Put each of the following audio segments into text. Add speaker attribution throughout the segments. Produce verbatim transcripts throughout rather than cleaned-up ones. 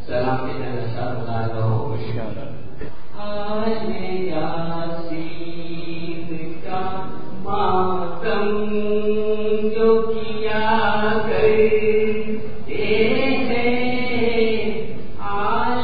Speaker 1: سلام کے نشہ بتا رہا ہوں آج یاسین کا ماتم جو کیا کرتے ہیں آل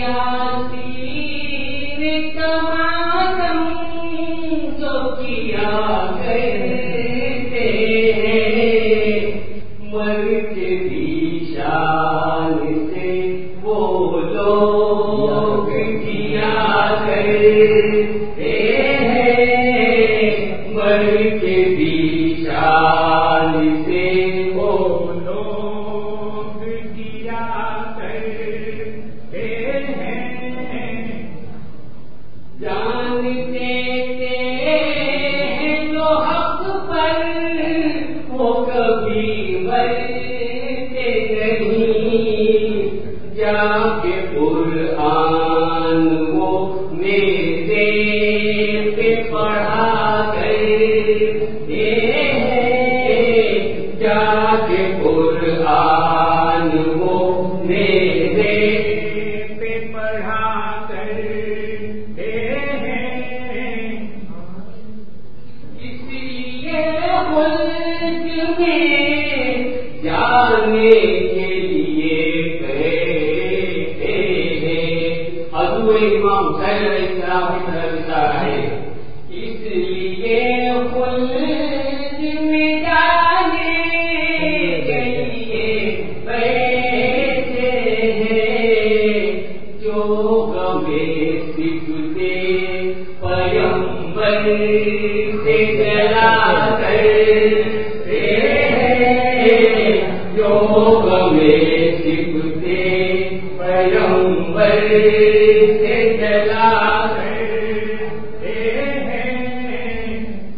Speaker 1: یاسین کا ماتم جو کیا کرتے ہیں مر کے بھی شان سے وہ لوگ کیا کرتے ہیں مر کے بھی شان سے وہ لوگ کیا کرتے ہیں جانتے تھے جو حق پر وہ کبھی مرتے نہیں جا کے قرآن وہ میرے پہ پڑھا کرتے ہیں جا کے قرآن وہ میرے پہ پڑھا کرتے ہیں اس لیے ملک میں جانے کے لیے کہتے ہیں حضور امام حسین علیہ السلام کی طرف اشارہ ہے اس لیے ملک میں جانے کے لیے کہتے ہیں جو غمے سکھتے پیغمبر سے جلا کرتے ہیں جو غمے سکھتے پیغمبر سے جلا کرتے ہیں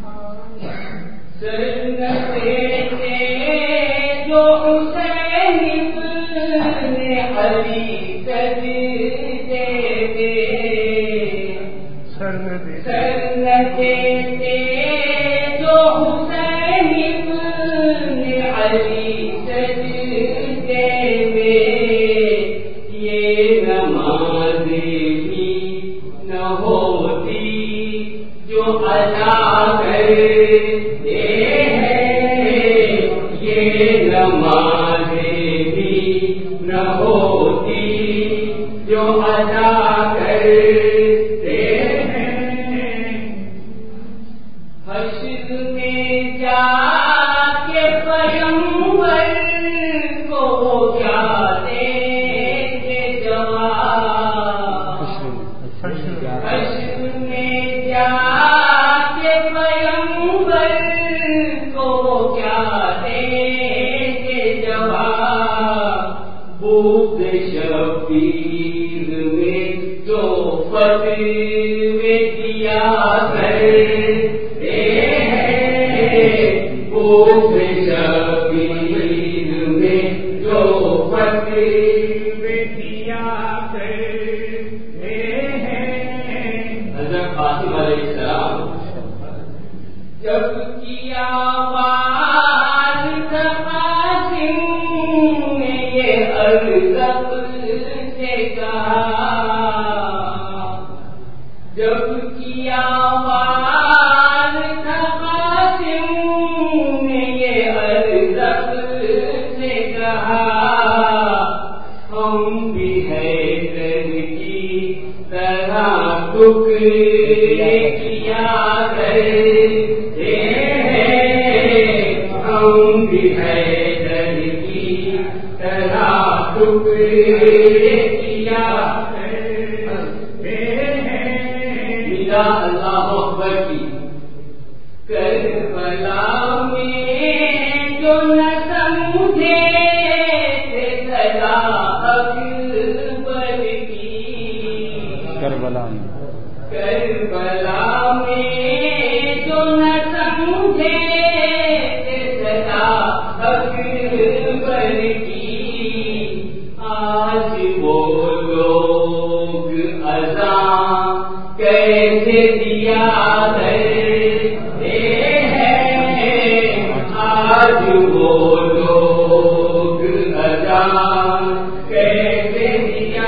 Speaker 1: سنتے تھے جو حسین ابن علی سجدے تھے سنتے تھے جو حسین ابن علی سجدے میں یہ نماز بھی نہ ہوتی جو ادا کرتے ہیں یہ نماز بھی نہ ہوتی جو ادا کرتے ہیں حشر میں جا کے پیغمبر کو کیا دیں گے جواب حشر میں جا کے پیغمبر کو کیا دیں گے جواب بوک شبیر میں جو فتوے دیا کرتے ہیں بوک شبیر میں جو فتوے دیا کرتے ہیں حضرت قاسم علیہ السلام جب کیا آواز تھا قاسم نے یہ ارزق سے کہا جب کیا آواز تھا قاسم نے یہ ارزق سے کہا ہم بھی حیدر کی طرح ٹکڑے کیا کرتے ہیں ہم بھی حیدر کی طرح ٹکڑے کیا کرتے ہیں میرا اللہ اکبر کی کربلا میں جو نہ سمجھے تھے سزا اکبر کی
Speaker 2: کربلا میں
Speaker 1: کربلا میں جو نہ سمجھے تھے سزا اکبر کی آج وہ لوگ اذان کیسے دیا کرتے ہیں آج وہ لوگ اذان کیسے دیا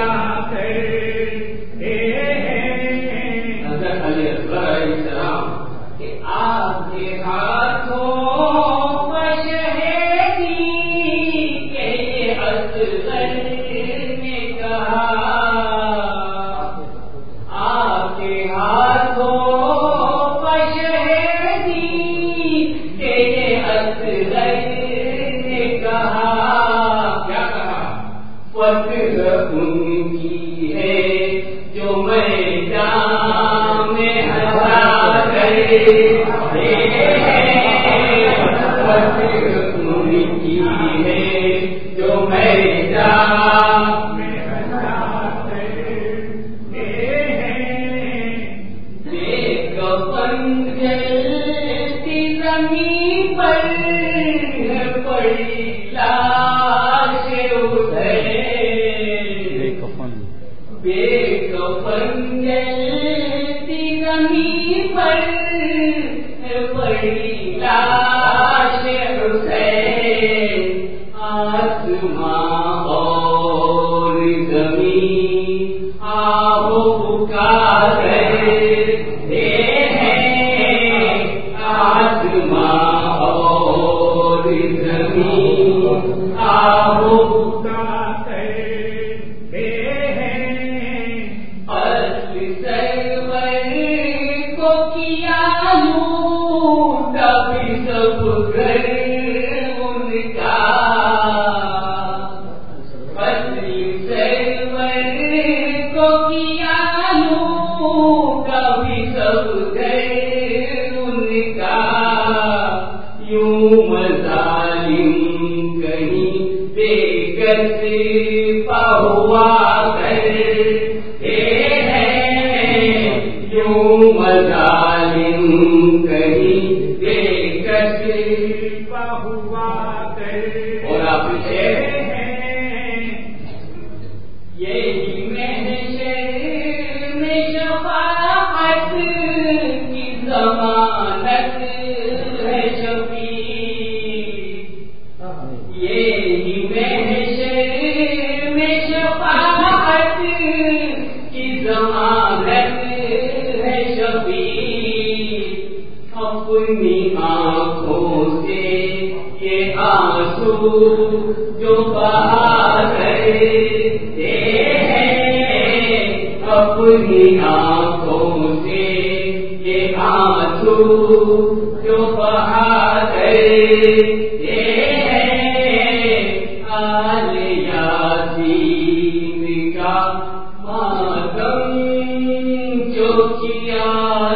Speaker 1: ان کی ہے جو میدان میں ہزار گئے ان کی ہے جو میدان میں ہزار گئے دیکھ جلتی زمین پر پڑی لاش بے کفن جلتی زمین پر پڑی لاش حسین آسماں اور زمین آب پکار رہے ہیں آسماں اور زمین آب ہوا کرتے ہیں یوں مظالم کہیں بے کشف ہوا کرتے اور آپ ہیں یہی محشر میں شفاعت کی ضمانت ہے شفیع یہی محشر شفاعت کی ضمانت ہے شفیع اپنی آنکھوں سے یہ آنسو جو بہا کرتے ہیں اپنی آنکھوں سے یہ آنسو جو بہا کرتے ہیں آل یاسین کا ماتم جو کیا